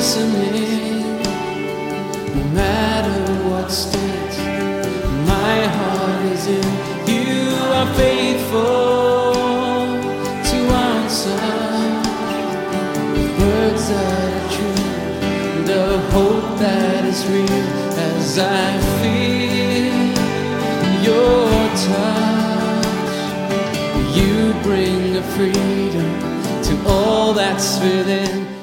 listening, no matter what state my heart is in. You are faithful to answer words that are true, the hope that is real as I feel your touch. You bring a freedom to all that's within.